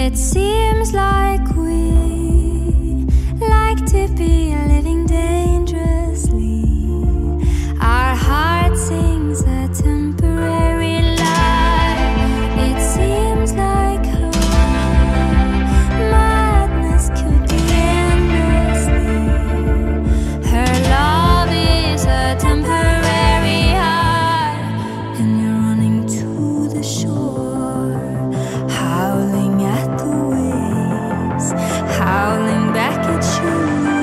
It seems like we like to be living dangerously. Our heart sings a temporary lie. It seems like madness could be endlessly. Her love is a temporary high, and you're running to the shore, howling at the waves, howling back at you.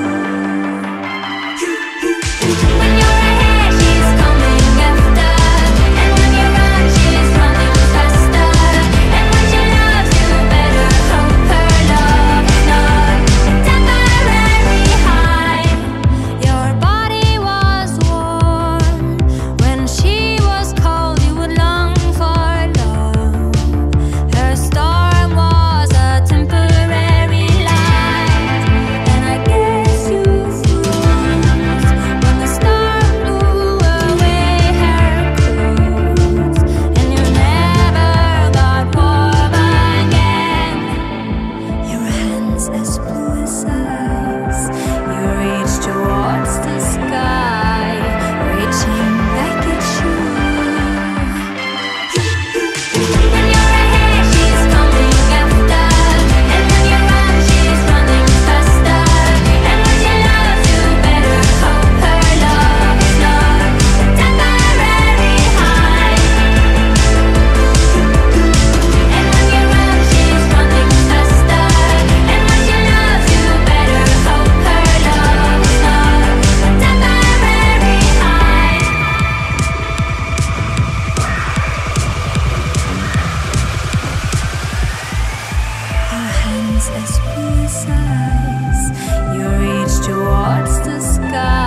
When you're ahead, she's coming after, and when you run, she's running faster. And when she loves you, better hope her love is not temporary high. Your body was warm when she was cold. You would long for love. Her storm was a temporary light, and I guess you froze when the storm blew away her clothes, and you never got warm again. Your hands as blue as ice, you reach towards the sky, reaching back at you. When you're ahead, she's coming after, and when you run, she's running faster. And when she loves you, better hope her love is not temporary high. And when you run, she's running faster. And when she loves you, better hope her love is not temporary high. Our hands as blue as ice, you reach towards the sky.